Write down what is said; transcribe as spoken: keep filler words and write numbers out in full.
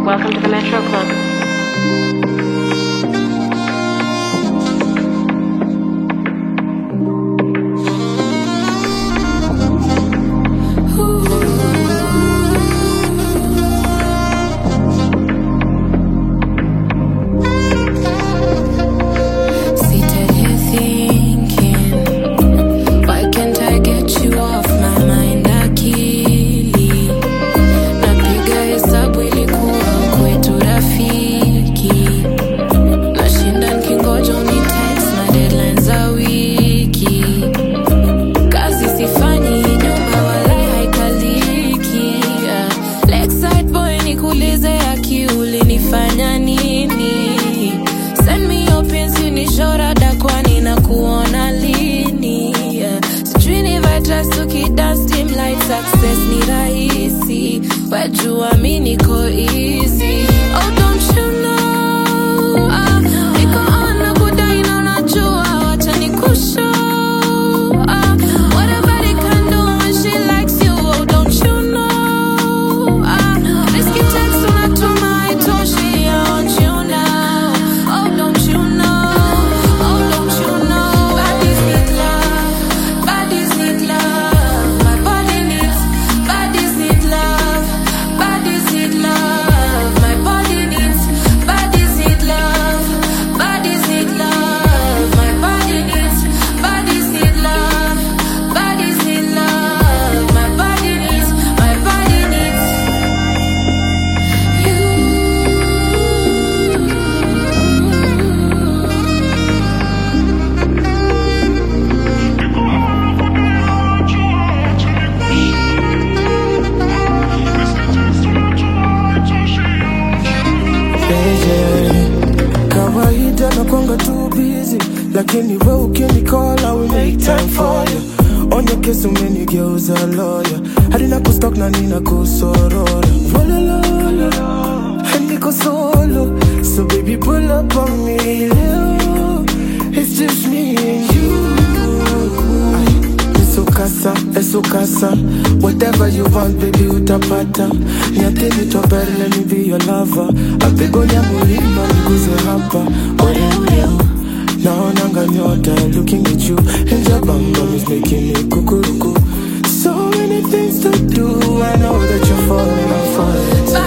Welcome to the Metro Club. Send me your pins, unishora dakwani na kuona lini. Sijui ni vibes tukidance dim light, success ni rahisi. Wajua mi niko easy. Oh, don't you know? Ah, niko on na kudai na unajua wacha nikushow. Ah, what a body can do when she likes you. Oh, don't you know? Ah, risky text unatuma haitoshi. I want you now. Oh, don't you know? Oh, don't you know? Bodies need love. Bodies need love. My body needs. Bodies need love. Bodies need love. My body needs. Bodies need love. Bodies need love. My body needs. Bodies need love. Bodies need love. My body needs. My body needs you. Kawaida na kwanga too busy, lakini we ukinicall I will make time for you. On your case umenigeuza lawyer, hadi na kustock na nina kusorora. Walala, niko solo, so baby pull up on me leo. It's just me and you. Eso casa, eso casa. Whatever you want, baby, utapata. Niatini to better, let me be your lover. Apegonya mulima, niguze hapa. Ore ore, naonanga nyota, looking at you. And your bum bum is making me kukuruku. So many things to do, I know that you're falling, I'm falling.